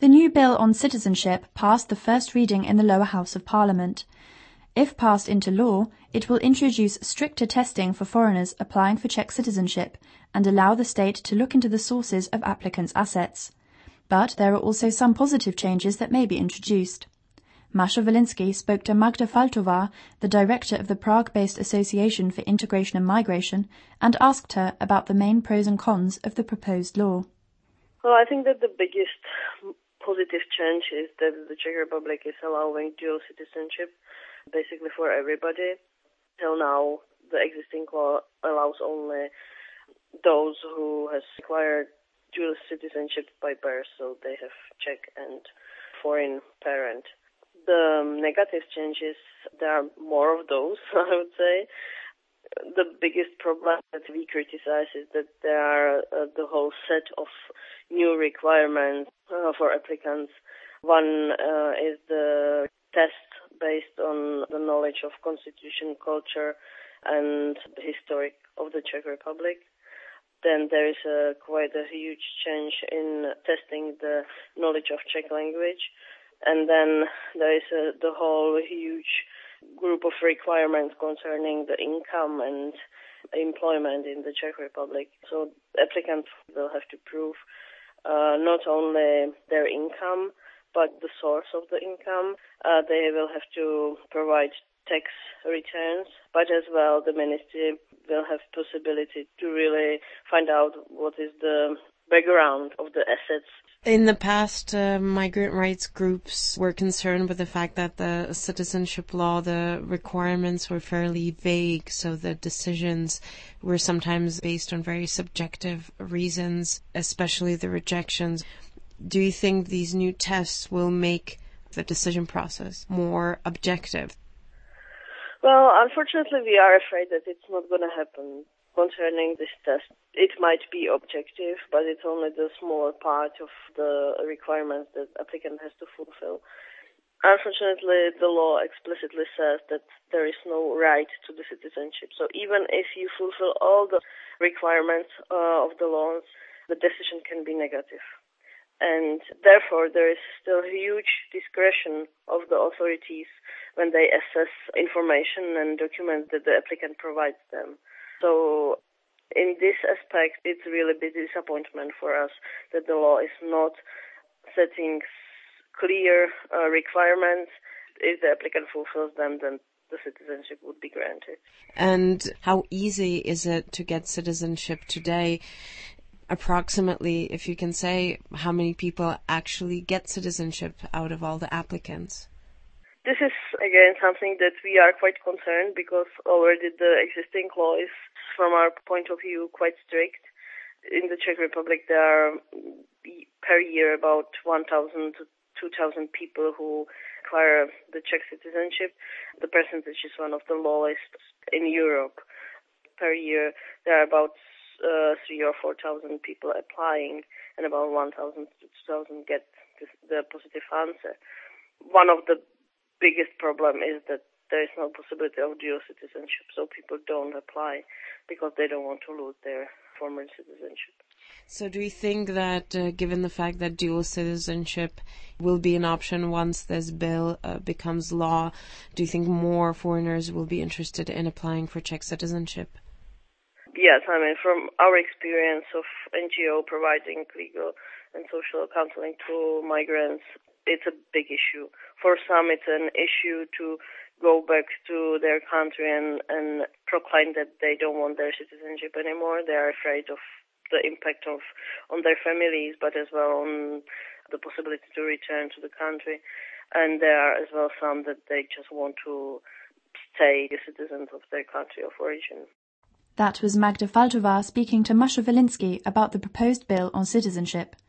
The new bill on citizenship passed the first reading in the lower house of Parliament. If passed into law, it will introduce stricter testing for foreigners applying for Czech citizenship and allow the state to look into the sources of applicants' assets. But there are also some positive changes that may be introduced. Masha Volinsky spoke to Magda Faltová, the director of the Prague-based Association for Integration and Migration, and asked her about the main pros and cons of the proposed law. Well, I think that the biggest positive change is that the Czech Republic is allowing dual citizenship basically for everybody. Till now, the existing law allows only those who has acquired dual citizenship by birth, so they have Czech and foreign parent. The negative changes, there are more of those, I would say. The biggest problem that we criticize is that there are the whole set of new requirements for applicants. One is the test based on the knowledge of constitution, culture, and the history of the Czech Republic. Then there is quite a huge change in testing the knowledge of Czech language. And then there is the whole huge group of requirements concerning the income and employment in the Czech Republic. So applicants will have to prove not only their income, but the source of the income. They will have to provide tax returns, but as well the ministry will have possibility to really find out what is the background of the assets. In the past, migrant rights groups were concerned with the fact that the citizenship law, the requirements were fairly vague, so the decisions were sometimes based on very subjective reasons, especially the rejections. Do you think these new tests will make the decision process more objective? Well, unfortunately, we are afraid that it's not going to happen. Concerning this test, it might be objective, but it's only the smaller part of the requirements that applicant has to fulfill. Unfortunately, the law explicitly says that there is no right to the citizenship. So even if you fulfill all the requirements of the laws, the decision can be negative. And therefore, there is still huge discretion of the authorities when they assess information and documents that the applicant provides them. So in this aspect, it's really a big disappointment for us that the law is not setting clear requirements. If the applicant fulfills them, then the citizenship would be granted. And how easy is it to get citizenship today? Approximately, if you can say, how many people actually get citizenship out of all the applicants? This is, again, something that we are quite concerned because already the existing law is, from our point of view, quite strict. In the Czech Republic, there are per year about 1,000 to 2,000 people who acquire the Czech citizenship. The percentage is one of the lowest in Europe. Per year, there are about 3,000 or 4,000 people applying, and about 1,000 to 2,000 get the positive answer. One of the biggest problem is that there is no possibility of dual citizenship, so people don't apply because they don't want to lose their former citizenship. So do you think that, given the fact that dual citizenship will be an option once this bill becomes law, do you think more foreigners will be interested in applying for Czech citizenship? Yes, I mean, from our experience of NGO providing legal and social counseling to migrants, it's a big issue. For some, it's an issue to go back to their country and proclaim that they don't want their citizenship anymore. They are afraid of the impact on their families, but as well on the possibility to return to the country. And there are as well some that they just want to stay the citizens of their country of origin. That was Magda Faltová speaking to Masha Volinsky about the proposed bill on citizenship.